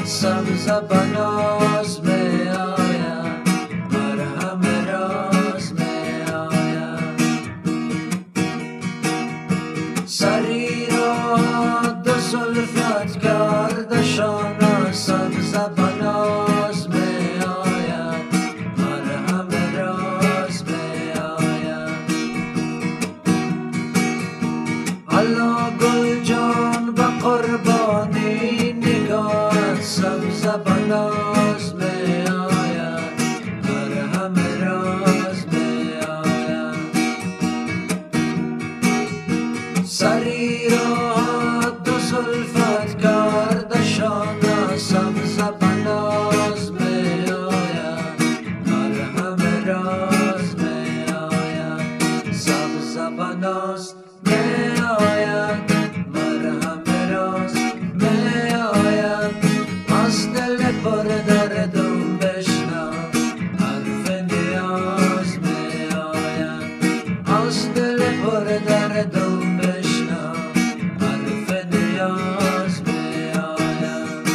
سبز بناز می آید، مرهم راز می آید. سری را دو زلفت گردشان، سبز بناز می آید، مرهم راز می آید. الا گل جان به قربانی نگاه، سبز بناز می آید، مرهم راز می آید. سری را دو زلفت گردشان، سبز بناز می آید، مرهم راز می آید. سبز بناز می آید، مرهم راز می آید. از دل پر دردم بشنو حرف نیاز می آید. از دل پر دردم بشنو حرف نیاز می آید.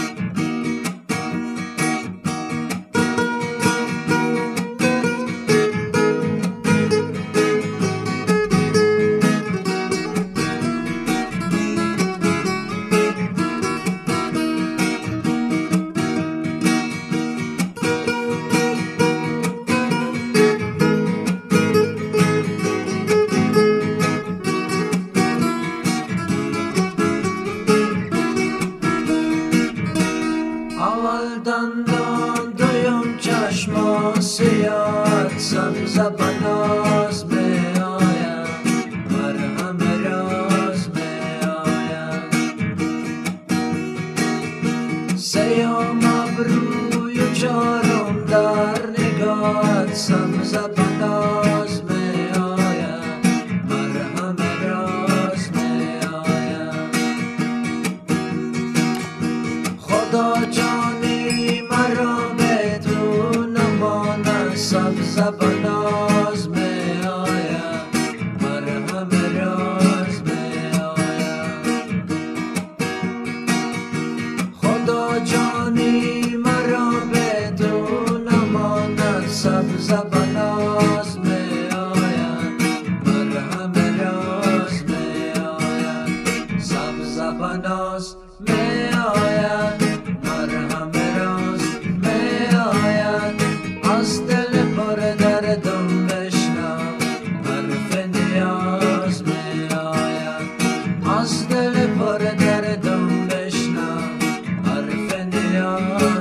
اول دندان دویم چشم سیاه، سبز بناز می آید، مرهم راز می آید. سیوم ابروی و چارم در نگاه، سبز بناز می آید، مرهم راز می آید. خدا جانی مرا بدون نماند، سبز بناز می آید، مرهم راز می آید. خدا جانی مرا بدون نماند، سبز بناز می آید، مرهم راز می آید. سبز بناز می آید، مرهم راز می آید. از دل پر دردم بشنو حرف نیاز می آید. از دل پر دردم بشنو حرف نیاز